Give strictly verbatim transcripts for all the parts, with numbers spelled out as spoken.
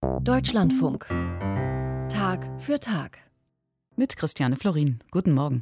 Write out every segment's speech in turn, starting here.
Deutschlandfunk. Tag für Tag. Mit Christiane Florin. Guten Morgen.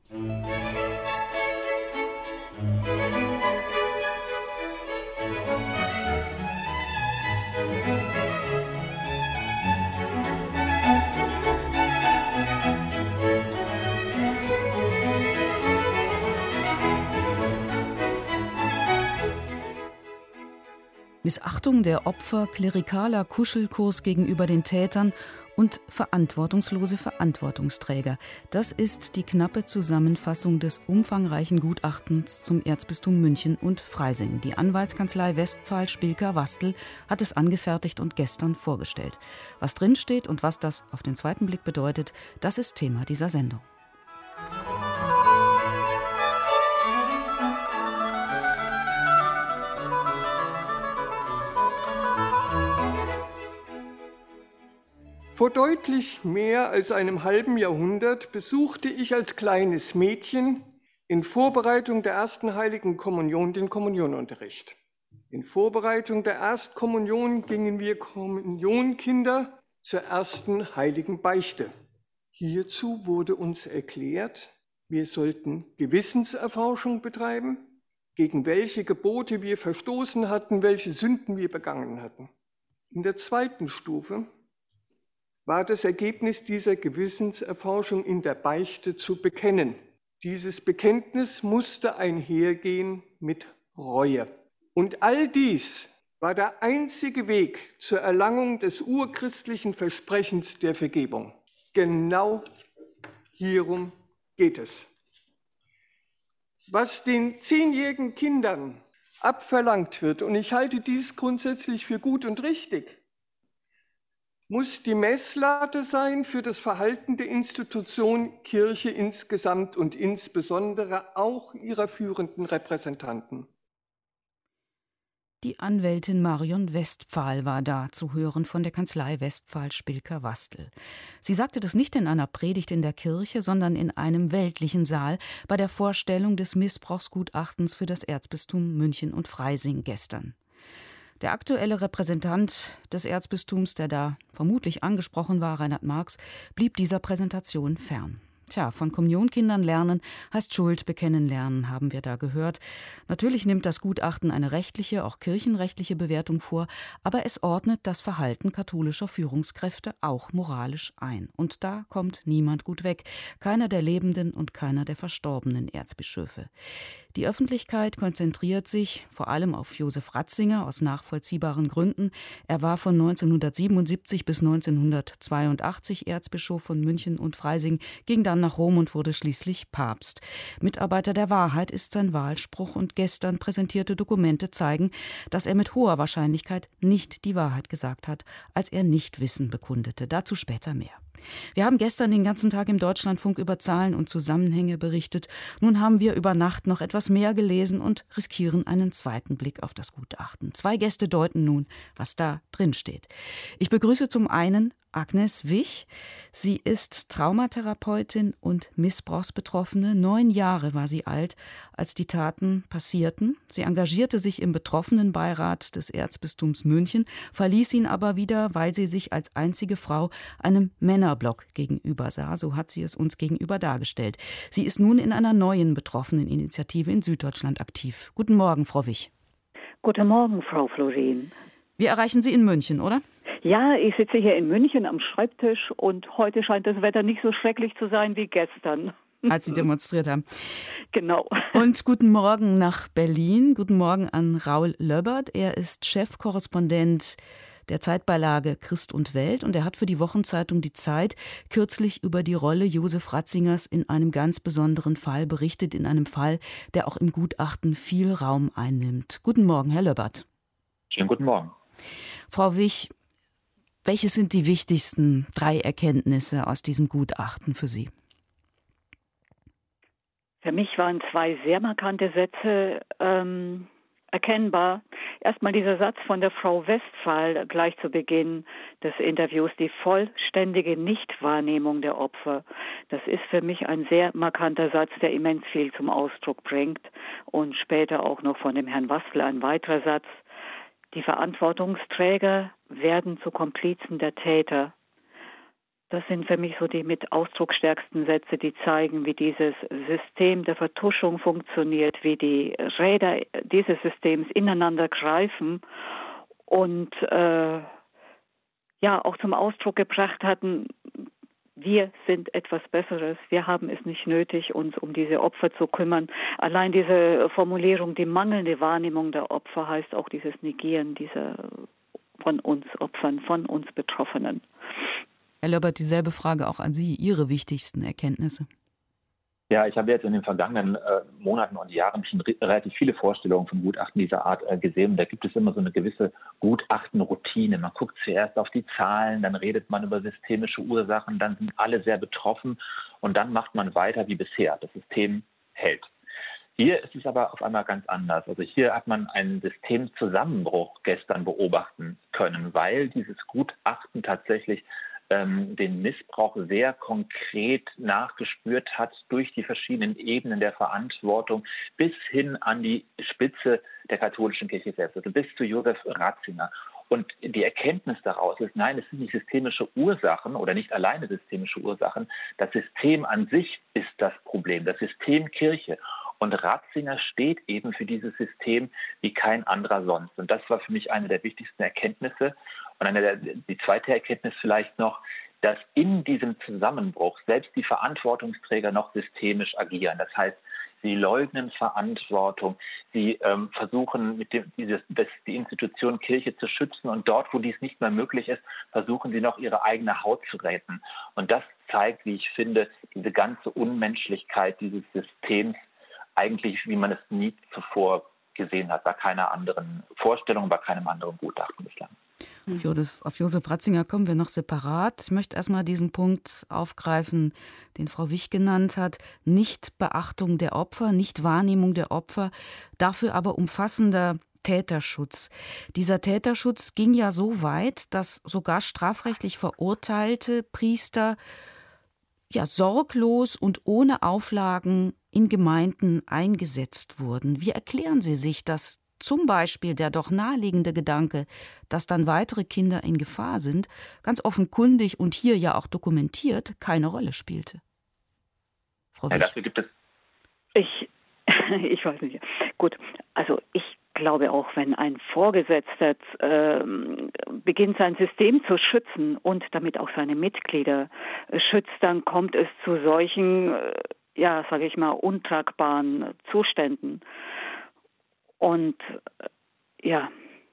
Missachtung der Opfer, klerikaler Kuschelkurs gegenüber den Tätern und verantwortungslose Verantwortungsträger. Das ist die knappe Zusammenfassung des umfangreichen Gutachtens zum Erzbistum München und Freising. Die Anwaltskanzlei Westphal Spilker-Wastel hat es angefertigt und gestern vorgestellt. Was drinsteht und was das auf den zweiten Blick bedeutet, das ist Thema dieser Sendung. Vor deutlich mehr als einem halben Jahrhundert besuchte ich als kleines Mädchen in Vorbereitung der ersten Heiligen Kommunion den Kommunionunterricht. In Vorbereitung der Erstkommunion gingen wir Kommunionkinder zur ersten Heiligen Beichte. Hierzu wurde uns erklärt, wir sollten Gewissenserforschung betreiben, gegen welche Gebote wir verstoßen hatten, welche Sünden wir begangen hatten. In der zweiten Stufe war das Ergebnis dieser Gewissenserforschung in der Beichte zu bekennen. Dieses Bekenntnis musste einhergehen mit Reue. Und all dies war der einzige Weg zur Erlangung des urchristlichen Versprechens der Vergebung. Genau hierum geht es. Was den zehnjährigen Kindern abverlangt wird, und ich halte dies grundsätzlich für gut und richtig, muss die Messlatte sein für das Verhalten der Institution Kirche insgesamt und insbesondere auch ihrer führenden Repräsentanten. Die Anwältin Marion Westphal war da zu hören von der Kanzlei Westphal Spilker-Wastel. Sie sagte das nicht in einer Predigt in der Kirche, sondern in einem weltlichen Saal bei der Vorstellung des Missbrauchsgutachtens für das Erzbistum München und Freising gestern. Der aktuelle Repräsentant des Erzbistums, der da vermutlich angesprochen war, Reinhard Marx, blieb dieser Präsentation fern. Tja, von Kommunionkindern lernen heißt Schuld bekennen lernen, haben wir da gehört. Natürlich nimmt das Gutachten eine rechtliche, auch kirchenrechtliche Bewertung vor, aber es ordnet das Verhalten katholischer Führungskräfte auch moralisch ein. Und da kommt niemand gut weg, keiner der lebenden und keiner der verstorbenen Erzbischöfe. Die Öffentlichkeit konzentriert sich vor allem auf Josef Ratzinger aus nachvollziehbaren Gründen. Er war von neunzehnhundertsiebenundsiebzig bis neunzehnhundertzweiundachtzig Erzbischof von München und Freising, ging dann nach Rom und wurde schließlich Papst. Mitarbeiter der Wahrheit ist sein Wahlspruch und gestern präsentierte Dokumente zeigen, dass er mit hoher Wahrscheinlichkeit nicht die Wahrheit gesagt hat, als er Nichtwissen bekundete. Dazu später mehr. Wir haben gestern den ganzen Tag im Deutschlandfunk über Zahlen und Zusammenhänge berichtet. Nun haben wir über Nacht noch etwas mehr gelesen und riskieren einen zweiten Blick auf das Gutachten. Zwei Gäste deuten nun, was da drin steht. Ich begrüße zum einen Agnes Wich. Sie ist Traumatherapeutin und Missbrauchsbetroffene. Neun Jahre war sie alt, als die Taten passierten. Sie engagierte sich im Betroffenenbeirat des Erzbistums München, verließ ihn aber wieder, weil sie sich als einzige Frau einem Männerblock gegenüber sah. So hat sie es uns gegenüber dargestellt. Sie ist nun in einer neuen Betroffeneninitiative in Süddeutschland aktiv. Guten Morgen, Frau Wich. Guten Morgen, Frau Florin. Wir erreichen Sie in München, oder? Ja, ich sitze hier in München am Schreibtisch und heute scheint das Wetter nicht so schrecklich zu sein wie gestern. Als Sie demonstriert haben. Genau. Und guten Morgen nach Berlin. Guten Morgen an Raul Löbbert. Er ist Chefkorrespondent der Zeitbeilage Christ und Welt und er hat für die Wochenzeitung Die Zeit kürzlich über die Rolle Josef Ratzingers in einem ganz besonderen Fall berichtet, in einem Fall, der auch im Gutachten viel Raum einnimmt. Guten Morgen, Herr Löbbert. Schönen guten Morgen. Frau Wich, welche sind die wichtigsten drei Erkenntnisse aus diesem Gutachten für Sie? Für mich waren zwei sehr markante Sätze ähm, erkennbar. Erstmal dieser Satz von der Frau Westphal gleich zu Beginn des Interviews, die vollständige Nichtwahrnehmung der Opfer. Das ist für mich ein sehr markanter Satz, der immens viel zum Ausdruck bringt. Und später auch noch von dem Herrn Wastel ein weiterer Satz. die Verantwortungsträger werden zu Komplizen der Täter. Das sind für mich so die mit ausdrucksstärksten Sätze, die zeigen, wie dieses System der Vertuschung funktioniert, wie die Räder dieses Systems ineinander greifen und äh, ja auch zum Ausdruck gebracht hatten, wir sind etwas Besseres, wir haben es nicht nötig, uns um diese Opfer zu kümmern. Allein diese Formulierung, die mangelnde Wahrnehmung der Opfer, heißt auch dieses Negieren dieser von uns Opfern, von uns Betroffenen. Herr Löbbert, dieselbe Frage auch an Sie, Ihre wichtigsten Erkenntnisse. Ja, ich habe jetzt in den vergangenen äh, Monaten und Jahren schon re- relativ viele Vorstellungen von Gutachten dieser Art äh, gesehen. Da gibt es immer so eine gewisse Gutachtenroutine. Man guckt zuerst auf die Zahlen, dann redet man über systemische Ursachen, dann sind alle sehr betroffen und dann macht man weiter wie bisher. Das System hält. Hier ist es aber auf einmal ganz anders. Also hier hat man einen Systemzusammenbruch gestern beobachten können, weil dieses Gutachten tatsächlich ähm, den Missbrauch sehr konkret nachgespürt hat durch die verschiedenen Ebenen der Verantwortung bis hin an die Spitze der katholischen Kirche selbst, also bis zu Josef Ratzinger. Und die Erkenntnis daraus ist, nein, es sind nicht systemische Ursachen oder nicht alleine systemische Ursachen. Das System an sich ist das Problem, das System Kirche. Und Ratzinger steht eben für dieses System wie kein anderer sonst. Und das war für mich eine der wichtigsten Erkenntnisse. Und eine der, die zweite Erkenntnis vielleicht noch, dass in diesem Zusammenbruch selbst die Verantwortungsträger noch systemisch agieren. Das heißt, sie leugnen Verantwortung, sie ähm, versuchen, mit dem, dieses, das, die Institution Kirche zu schützen und dort, wo dies nicht mehr möglich ist, versuchen sie noch ihre eigene Haut zu retten. Und das zeigt, wie ich finde, diese ganze Unmenschlichkeit dieses Systems, eigentlich, wie man es nie zuvor gesehen hat, bei keiner anderen Vorstellung, bei keinem anderen Gutachten bislang. Auf Josef, auf Josef Ratzinger kommen wir noch separat. Ich möchte erstmal diesen Punkt aufgreifen, den Frau Wich genannt hat. Nicht Beachtung der Opfer, nicht Wahrnehmung der Opfer, dafür aber umfassender Täterschutz. Dieser Täterschutz ging ja so weit, dass sogar strafrechtlich verurteilte Priester ja sorglos und ohne Auflagen in Gemeinden eingesetzt wurden. Wie erklären Sie sich, dass zum Beispiel der doch naheliegende Gedanke, dass dann weitere Kinder in Gefahr sind, ganz offenkundig und hier ja auch dokumentiert, keine Rolle spielte? Frau Ja, Wich. dafür gibt es Ich, ich weiß nicht. Gut, also ich glaube auch, wenn ein Vorgesetzter äh, beginnt, sein System zu schützen und damit auch seine Mitglieder äh, schützt, dann kommt es zu solchen, äh, ja, sage ich mal, untragbaren Zuständen. Und äh, ja.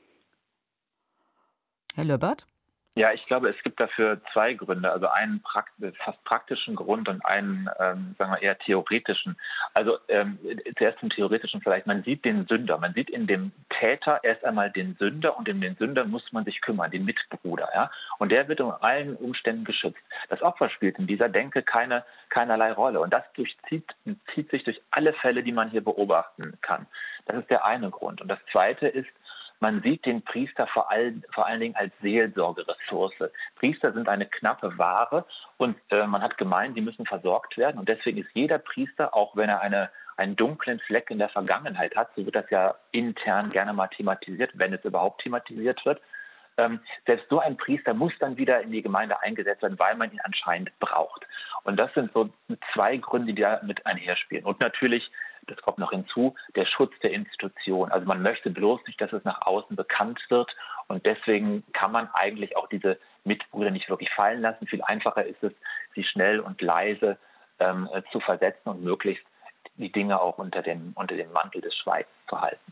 Herr Löbbert? Ja, ich glaube, es gibt dafür zwei Gründe. Also einen fast praktischen Grund und einen, ähm, sagen wir, eher theoretischen. Also ähm, zuerst zum theoretischen vielleicht. Man sieht den Sünder. Man sieht in dem Täter erst einmal den Sünder und um den Sünder muss man sich kümmern, den Mitbruder. Ja? Und der wird unter allen Umständen geschützt. Das Opfer spielt in dieser Denke keine, keinerlei Rolle. Und das durchzieht, zieht sich durch alle Fälle, die man hier beobachten kann. Das ist der eine Grund. Und das zweite ist, man sieht den Priester vor allen, vor allen Dingen als Seelsorgeressource. Priester sind eine knappe Ware und äh, man hat gemeint, die müssen versorgt werden. Und deswegen ist jeder Priester, auch wenn er eine, einen dunklen Fleck in der Vergangenheit hat, so wird das ja intern gerne mal thematisiert, wenn es überhaupt thematisiert wird, ähm, selbst so ein Priester muss dann wieder in die Gemeinde eingesetzt werden, weil man ihn anscheinend braucht. Und das sind so zwei Gründe, die da mit einherspielen. Und natürlich, das kommt noch hinzu, der Schutz der Institution. Also man möchte bloß nicht, dass es nach außen bekannt wird. Und deswegen kann man eigentlich auch diese Mitbrüder nicht wirklich fallen lassen. Viel einfacher ist es, sie schnell und leise ähm, zu versetzen und möglichst die Dinge auch unter dem, unter dem Mantel des Schweigens zu halten.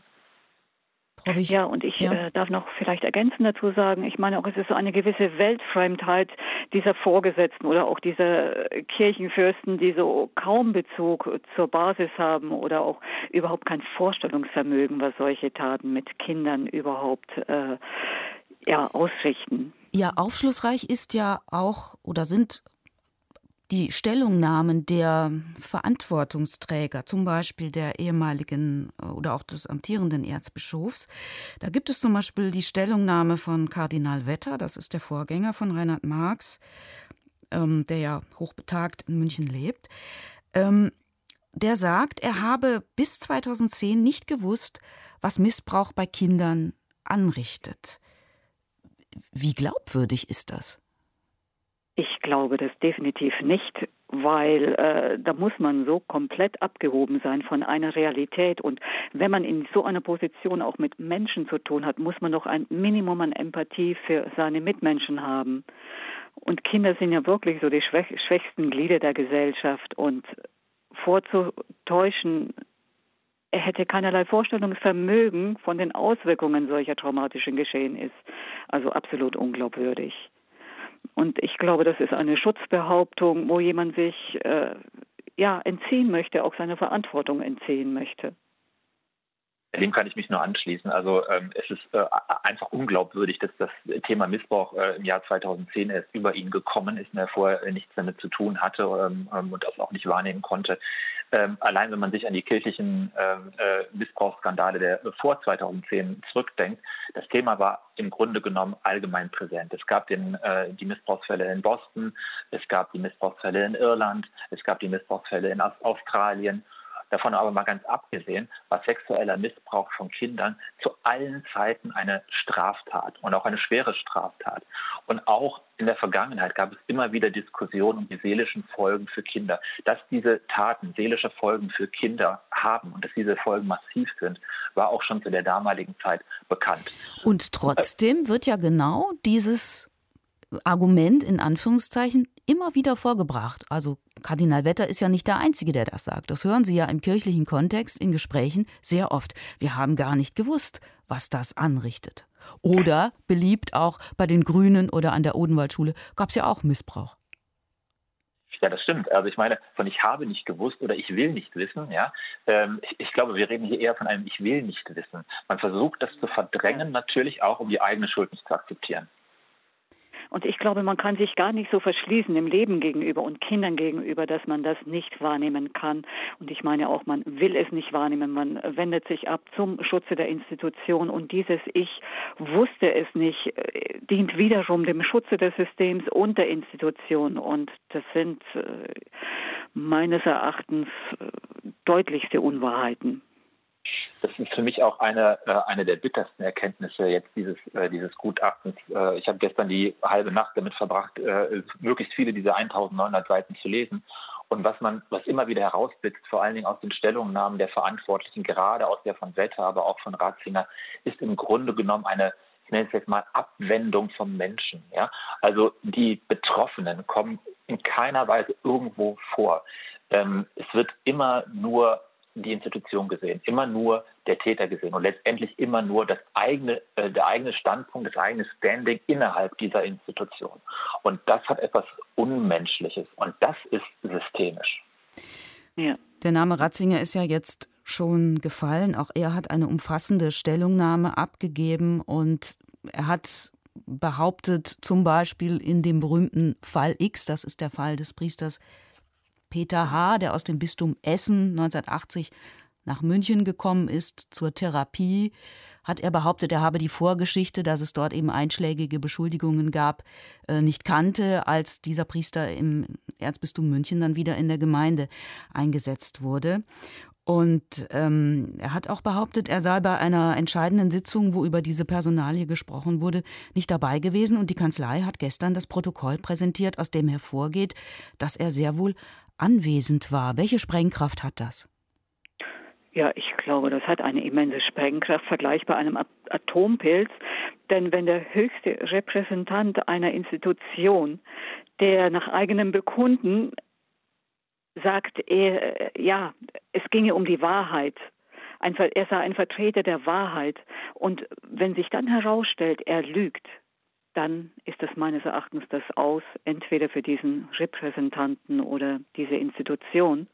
Ja, und ich ja. äh, darf noch vielleicht ergänzend dazu sagen, ich meine auch, es ist so eine gewisse Weltfremdheit dieser Vorgesetzten oder auch dieser Kirchenfürsten, die so kaum Bezug zur Basis haben oder auch überhaupt kein Vorstellungsvermögen, was solche Taten mit Kindern überhaupt äh, ja, ausrichten. Ja, aufschlussreich ist ja auch oder sind die Stellungnahmen der Verantwortungsträger, zum Beispiel der ehemaligen oder auch des amtierenden Erzbischofs. Da gibt es zum Beispiel die Stellungnahme von Kardinal Wetter, das ist der Vorgänger von Reinhard Marx, ähm, der ja hochbetagt in München lebt. Ähm, der sagt, er habe bis zweitausendzehn nicht gewusst, was Missbrauch bei Kindern anrichtet. Wie glaubwürdig ist das? Ich glaube das definitiv nicht, weil äh, da muss man so komplett abgehoben sein von einer Realität. Und wenn man in so einer Position auch mit Menschen zu tun hat, muss man doch ein Minimum an Empathie für seine Mitmenschen haben. Und Kinder sind ja wirklich so die schwäch- schwächsten Glieder der Gesellschaft. Und vorzutäuschen, er hätte keinerlei Vorstellungsvermögen von den Auswirkungen solcher traumatischen Geschehen ist also absolut unglaubwürdig. Und ich glaube, das ist eine Schutzbehauptung, wo jemand sich äh, ja, entziehen möchte, auch seiner Verantwortung entziehen möchte. Dem kann ich mich nur anschließen. Also ähm, es ist äh, einfach unglaubwürdig, dass das Thema Missbrauch äh, im Jahr zweitausendzehn erst über ihn gekommen ist und er vorher äh, nichts damit zu tun hatte ähm, und das auch nicht wahrnehmen konnte. Ähm, allein wenn man sich an die kirchlichen ähm, äh, Missbrauchsskandale der äh, vor zweitausendzehn zurückdenkt, das Thema war im Grunde genommen allgemein präsent. Es gab den, äh, die Missbrauchsfälle in Boston, es gab die Missbrauchsfälle in Irland, es gab die Missbrauchsfälle in Australien. Davon aber mal ganz abgesehen, war sexueller Missbrauch von Kindern zu allen Zeiten eine Straftat und auch eine schwere Straftat. Und auch in der Vergangenheit gab es immer wieder Diskussionen um die seelischen Folgen für Kinder. Dass diese Taten seelische Folgen für Kinder haben und dass diese Folgen massiv sind, war auch schon zu der damaligen Zeit bekannt. Und trotzdem wird ja genau dieses Argument in Anführungszeichen immer wieder vorgebracht. Also Kardinal Wetter ist ja nicht der Einzige, der das sagt. Das hören Sie ja im kirchlichen Kontext in Gesprächen sehr oft. Wir haben gar nicht gewusst, was das anrichtet. Oder beliebt auch bei den Grünen oder an der Odenwaldschule gab es ja auch Missbrauch. Ja, das stimmt. Also ich meine, von ich habe nicht gewusst oder ich will nicht wissen, ja. Ähm, ich, ich glaube, wir reden hier eher von einem ich will nicht wissen. Man versucht das zu verdrängen, natürlich auch, um die eigene Schuld nicht zu akzeptieren. Und ich glaube, man kann sich gar nicht so verschließen dem Leben gegenüber und Kindern gegenüber, dass man das nicht wahrnehmen kann. Und ich meine auch, man will es nicht wahrnehmen. Man wendet sich ab zum Schutze der Institution. Und dieses Ich wusste es nicht, dient wiederum dem Schutze des Systems und der Institution. Und das sind meines Erachtens deutlichste Unwahrheiten. Das ist für mich auch eine, äh, eine der bittersten Erkenntnisse jetzt dieses, äh, dieses Gutachtens. Äh, ich habe gestern die halbe Nacht damit verbracht, äh, möglichst viele dieser eintausendneunhundert Seiten zu lesen. Und was man, was immer wieder herausblitzt, vor allen Dingen aus den Stellungnahmen der Verantwortlichen, gerade aus der von Wetter, aber auch von Ratzinger, ist im Grunde genommen eine, ich nenne es jetzt mal, Abwendung vom Menschen. Ja? Also die Betroffenen kommen in keiner Weise irgendwo vor. Ähm, es wird immer nur die Institution gesehen, immer nur der Täter gesehen und letztendlich immer nur das eigene, äh, der eigene Standpunkt, das eigene Standing innerhalb dieser Institution. Und das hat etwas Unmenschliches und das ist systemisch. Ja. Der Name Ratzinger ist ja jetzt schon gefallen. Auch er hat eine umfassende Stellungnahme abgegeben und er hat behauptet, zum Beispiel in dem berühmten Fall X, das ist der Fall des Priesters Peter H., der aus dem Bistum Essen neunzehnhundertachtzig nach München gekommen ist zur Therapie, hat er behauptet, er habe die Vorgeschichte, dass es dort eben einschlägige Beschuldigungen gab, nicht kannte, als dieser Priester im Erzbistum München dann wieder in der Gemeinde eingesetzt wurde. Und ähm, er hat auch behauptet, er sei bei einer entscheidenden Sitzung, wo über diese Personalie gesprochen wurde, nicht dabei gewesen. Und die Kanzlei hat gestern das Protokoll präsentiert, aus dem hervorgeht, dass er sehr wohl anwesend war. Welche Sprengkraft hat das? Ja, ich glaube, das hat eine immense Sprengkraft, vergleichbar einem Atompilz. Denn wenn der höchste Repräsentant einer Institution, der nach eigenem Bekunden sagt, er, ja, es ginge um die Wahrheit, ein, er sei ein Vertreter der Wahrheit. Und wenn sich dann herausstellt, er lügt, dann ist das meines Erachtens das Aus, entweder für diesen Repräsentanten oder diese Institution.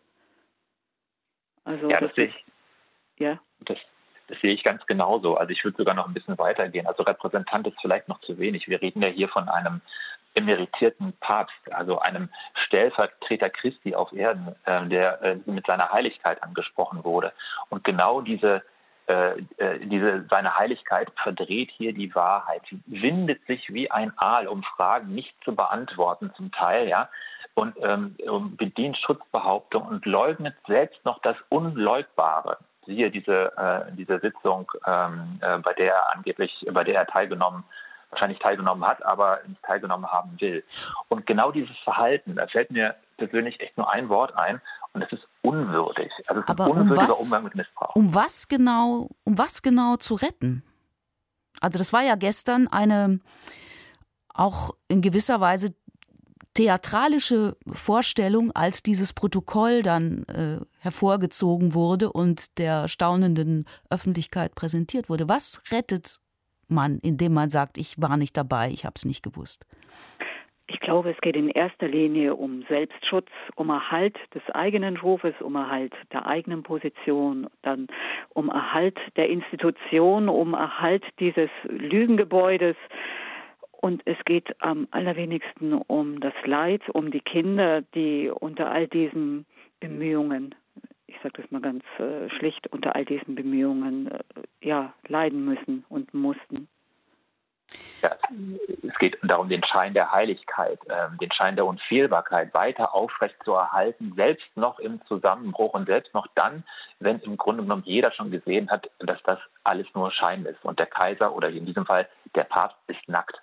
Also ja, das, das sehe ich. Ja. Das, das sehe ich ganz genauso. Also ich würde sogar noch ein bisschen weitergehen. Also Repräsentant ist vielleicht noch zu wenig. Wir reden ja hier von einem emeritierten Papst, also einem Stellvertreter Christi auf Erden, äh, der äh, mit seiner Heiligkeit angesprochen wurde. Und genau diese Äh, diese, seine Heiligkeit verdreht hier die Wahrheit, windet sich wie ein Aal, um Fragen nicht zu beantworten zum Teil, ja, und ähm, bedient Schutzbehauptung und leugnet selbst noch das Unleugbare. siehe diese, äh, diese Sitzung, ähm, äh, bei der er angeblich, bei der er teilgenommen, wahrscheinlich teilgenommen hat, aber nicht teilgenommen haben will. Und genau dieses Verhalten, da fällt mir persönlich echt nur ein Wort ein, und das ist unwürdig. Also es ist Aber ein unwürdiger um was, Umgang mit Missbrauch. Um was genau, um was genau zu retten? Also das war ja gestern eine auch in gewisser Weise theatralische Vorstellung, als dieses Protokoll dann äh, hervorgezogen wurde und der staunenden Öffentlichkeit präsentiert wurde. Was rettet man, indem man sagt, ich war nicht dabei, ich habe es nicht gewusst? Ich glaube, es geht in erster Linie um Selbstschutz, um Erhalt des eigenen Rufes, um Erhalt der eigenen Position, dann um Erhalt der Institution, um Erhalt dieses Lügengebäudes. Und es geht am allerwenigsten um das Leid, um die Kinder, die unter all diesen Bemühungen, ich sage das mal ganz äh, schlicht, unter all diesen Bemühungen äh, ja, leiden müssen und mussten. Ja, es geht darum, den Schein der Heiligkeit, äh, den Schein der Unfehlbarkeit weiter aufrecht zu erhalten, selbst noch im Zusammenbruch und selbst noch dann, wenn im Grunde genommen jeder schon gesehen hat, dass das alles nur Schein ist. Und der Kaiser oder in diesem Fall der Papst ist nackt.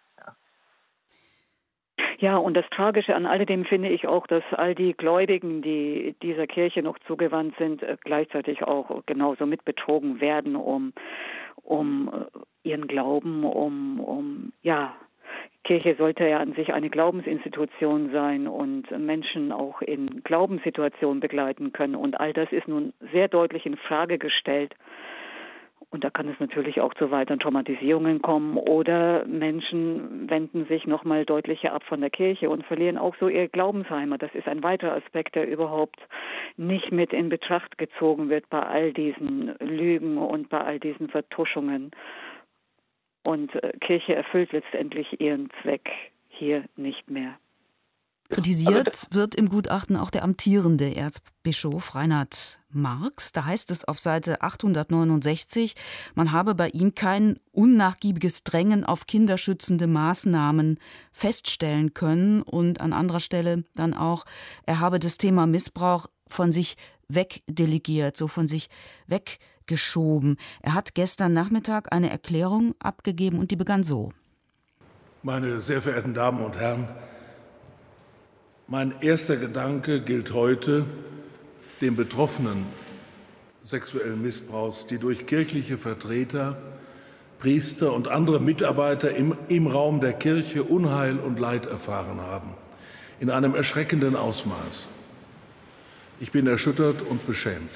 Ja, und das Tragische an alledem finde ich auch, dass all die Gläubigen, die dieser Kirche noch zugewandt sind, gleichzeitig auch genauso mit betrogen werden, um, um ihren Glauben, um, um, ja, Kirche sollte ja an sich eine Glaubensinstitution sein und Menschen auch in Glaubenssituationen begleiten können. Und all das ist nun sehr deutlich in Frage gestellt. Und da kann es natürlich auch zu weiteren Traumatisierungen kommen oder Menschen wenden sich nochmal deutlicher ab von der Kirche und verlieren auch so ihr Glaubensheimat. Das ist ein weiterer Aspekt, der überhaupt nicht mit in Betracht gezogen wird bei all diesen Lügen und bei all diesen Vertuschungen. Und äh, Kirche erfüllt letztendlich ihren Zweck hier nicht mehr. Kritisiert wird im Gutachten auch der amtierende Erzbischof Reinhard Marx. Da heißt es auf Seite achthundertneunundsechzig, man habe bei ihm kein unnachgiebiges Drängen auf kinderschützende Maßnahmen feststellen können. Und an anderer Stelle dann auch, er habe das Thema Missbrauch von sich wegdelegiert, so von sich weggeschoben. Er hat gestern Nachmittag eine Erklärung abgegeben und die begann so. Meine sehr verehrten Damen und Herren, mein erster Gedanke gilt heute den Betroffenen sexuellen Missbrauchs, die durch kirchliche Vertreter, Priester und andere Mitarbeiter im, im Raum der Kirche Unheil und Leid erfahren haben, in einem erschreckenden Ausmaß. Ich bin erschüttert und beschämt.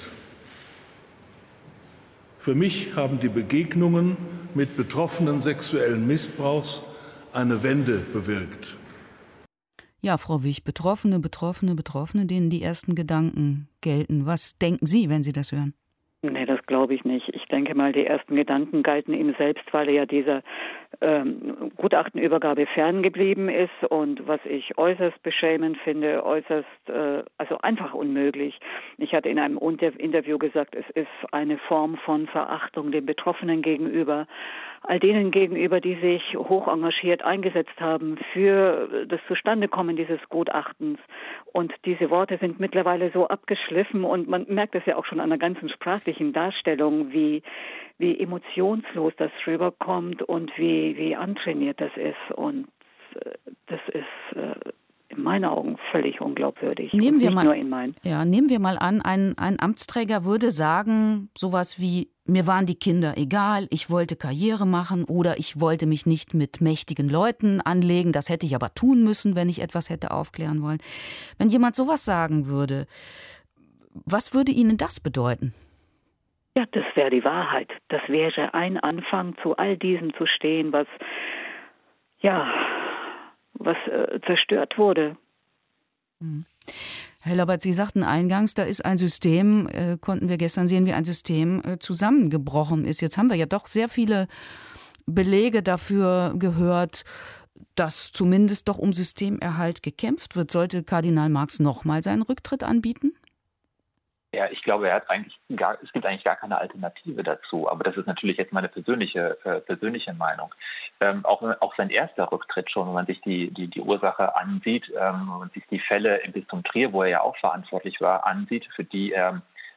Für mich haben die Begegnungen mit Betroffenen sexuellen Missbrauchs eine Wende bewirkt. Ja, Frau Wich, Betroffene, Betroffene, Betroffene, denen die ersten Gedanken gelten. Was denken Sie, wenn Sie das hören? Nee, das glaube ich nicht. Ich denke mal, die ersten Gedanken galten ihm selbst, weil er ja dieser ähm, Gutachtenübergabe ferngeblieben ist und was ich äußerst beschämend finde, äußerst, äh, also einfach unmöglich. Ich hatte in einem Unter- Interview gesagt, es ist eine Form von Verachtung den Betroffenen gegenüber, all denen gegenüber, die sich hoch engagiert eingesetzt haben für das Zustandekommen dieses Gutachtens. Und diese Worte sind mittlerweile so abgeschliffen und man merkt es ja auch schon an der ganzen sprachlichen Darstellung, wie, wie emotionslos das rüberkommt und wie, wie antrainiert das ist. Und das ist äh, in meinen Augen völlig unglaubwürdig. Nehmen wir nicht mal, nur in meinen. Ja, nehmen wir mal an, ein, ein Amtsträger würde sagen, sowas wie, mir waren die Kinder egal, ich wollte Karriere machen oder ich wollte mich nicht mit mächtigen Leuten anlegen, das hätte ich aber tun müssen, wenn ich etwas hätte aufklären wollen. Wenn jemand sowas sagen würde, was würde Ihnen das bedeuten? Ja, das wäre die Wahrheit. Das wäre ein Anfang, zu all diesem zu stehen, was, ja, was äh, zerstört wurde. Hm. Herr Labbert, Sie sagten eingangs, da ist ein System, äh, konnten wir gestern sehen, wie ein System äh, zusammengebrochen ist. Jetzt haben wir ja doch sehr viele Belege dafür gehört, dass zumindest doch um Systemerhalt gekämpft wird. Sollte Kardinal Marx nochmal seinen Rücktritt anbieten? Ja, ich glaube, er hat eigentlich gar, es gibt eigentlich gar keine Alternative dazu. Aber das ist natürlich jetzt meine persönliche, äh, persönliche Meinung. Ähm, auch, auch sein erster Rücktritt schon, wenn man sich die, die, die Ursache ansieht, ähm, wenn man sich die Fälle im Bistum Trier, wo er ja auch verantwortlich war, ansieht, für die er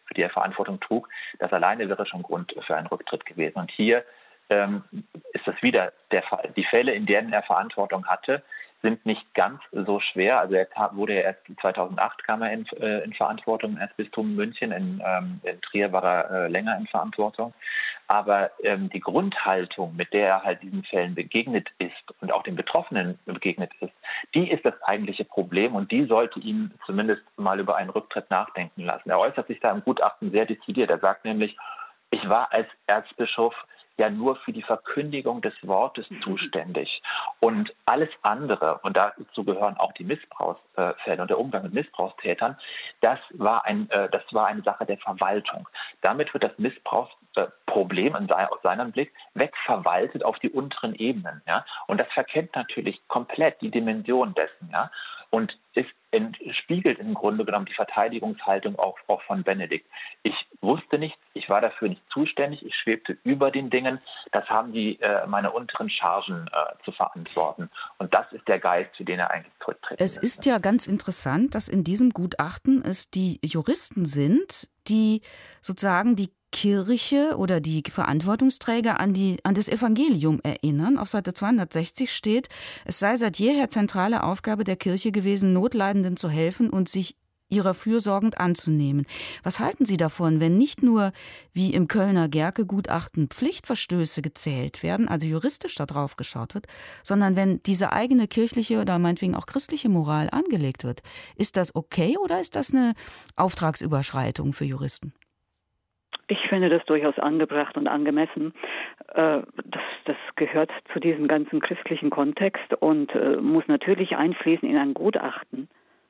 für die er Verantwortung trug, das alleine wäre schon Grund für einen Rücktritt gewesen. Und hier ähm, ist das wieder der Fall. Die Fälle, in denen er Verantwortung hatte, sind nicht ganz so schwer. Also er kam, wurde ja erst zweitausendacht kam er in, äh, in Verantwortung im Erzbistum München. In, ähm, in Trier war er äh, länger in Verantwortung. Aber ähm, die Grundhaltung, mit der er halt diesen Fällen begegnet ist und auch den Betroffenen begegnet ist, die ist das eigentliche Problem und die sollte ihn zumindest mal über einen Rücktritt nachdenken lassen. Er äußert sich da im Gutachten sehr dezidiert. Er sagt nämlich, ich war als Erzbischof ja nur für die Verkündigung des Wortes zuständig. Und alles andere, und dazu gehören auch die Missbrauchsfälle und der Umgang mit Missbrauchstätern, das war, ein, das war eine Sache der Verwaltung. Damit wird das Missbrauchsproblem aus seinem Blick wegverwaltet auf die unteren Ebenen. Ja? Und das verkennt natürlich komplett die Dimension dessen. Ja? Und es spiegelt im Grunde genommen die Verteidigungshaltung auch, auch von Benedikt. Ich wusste nichts, ich war dafür nicht zuständig, ich schwebte über den Dingen. Das haben die äh, meine unteren Chargen äh, zu verantworten. Und das ist der Geist, für den er eigentlich zurücktritt. Es ist ja ganz interessant, dass in diesem Gutachten es die Juristen sind, die sozusagen die Kirche oder die Verantwortungsträger an, die, an das Evangelium erinnern. Auf Seite zweihundertsechzig steht, es sei seit jeher zentrale Aufgabe der Kirche gewesen, Notleidenden zu helfen und sich ihrer fürsorgend anzunehmen. Was halten Sie davon, wenn nicht nur, wie im Kölner Gerke-Gutachten, Pflichtverstöße gezählt werden, also juristisch da drauf geschaut wird, sondern wenn diese eigene kirchliche oder meinetwegen auch christliche Moral angelegt wird? Ist das okay oder ist das eine Auftragsüberschreitung für Juristen? Ich finde das durchaus angebracht und angemessen. Das, das gehört zu diesem ganzen christlichen Kontext und muss natürlich einfließen in ein Gutachten.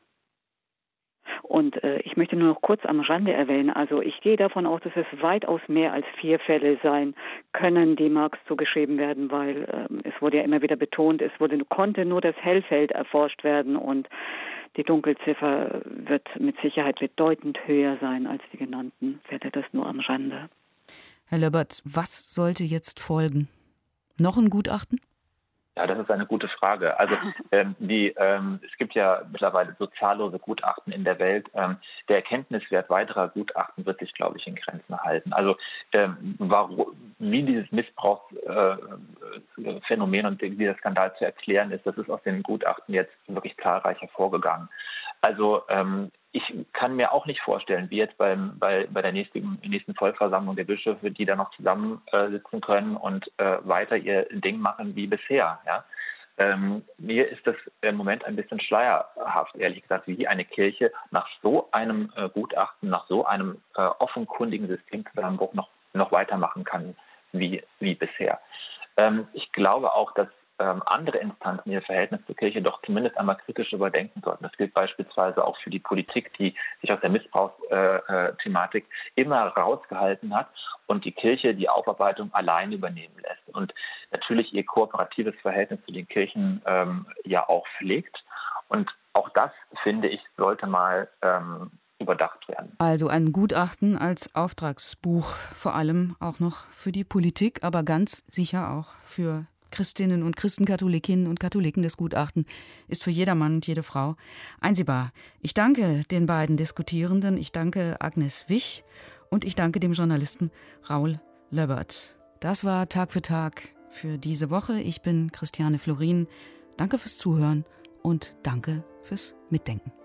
Und äh, ich möchte nur noch kurz am Rande erwähnen, also ich gehe davon aus, dass es weitaus mehr als vier Fälle sein können, die Marx zugeschrieben werden, weil äh, es wurde ja immer wieder betont, es wurde, konnte nur das Hellfeld erforscht werden und die Dunkelziffer wird mit Sicherheit bedeutend höher sein als die genannten Fälle, das nur am Rande. Herr Löbbert, was sollte jetzt folgen? Noch ein Gutachten? Ja, das ist eine gute Frage. Also ähm, die, ähm, es gibt ja mittlerweile so zahllose Gutachten in der Welt. Ähm, der Erkenntniswert weiterer Gutachten wird sich, glaube ich, in Grenzen halten. Also ähm, warum, wie dieses Missbrauchsphänomen äh, und dieser Skandal zu erklären ist, das ist aus den Gutachten jetzt wirklich zahlreich hervorgegangen. Also ähm, ich kann mir auch nicht vorstellen, wie jetzt beim, bei, bei der nächsten, nächsten Vollversammlung der Bischöfe, die da noch zusammensitzen äh, können und äh, weiter ihr Ding machen wie bisher. Ja? Ähm, mir ist das im Moment ein bisschen schleierhaft, ehrlich gesagt, wie eine Kirche nach so einem äh, Gutachten, nach so einem äh, offenkundigen Systemzusammenbruch noch, noch weitermachen kann wie, wie bisher. Ähm, ich glaube auch, dass andere Instanzen ihr Verhältnis zur Kirche doch zumindest einmal kritisch überdenken sollten. Das gilt beispielsweise auch für die Politik, die sich aus der Missbrauchsthematik immer rausgehalten hat und die Kirche die Aufarbeitung allein übernehmen lässt und natürlich ihr kooperatives Verhältnis zu den Kirchen ähm, ja auch pflegt. Und auch das, finde ich, sollte mal ähm, überdacht werden. Also ein Gutachten als Auftragsbuch, vor allem auch noch für die Politik, aber ganz sicher auch für Christinnen und Christen, Katholikinnen und Katholiken. Das Gutachten ist für jedermann und jede Frau einsehbar. Ich danke den beiden Diskutierenden, ich danke Agnes Wich und ich danke dem Journalisten Raul Löbbert. Das war Tag für Tag für diese Woche. Ich bin Christiane Florin. Danke fürs Zuhören und danke fürs Mitdenken.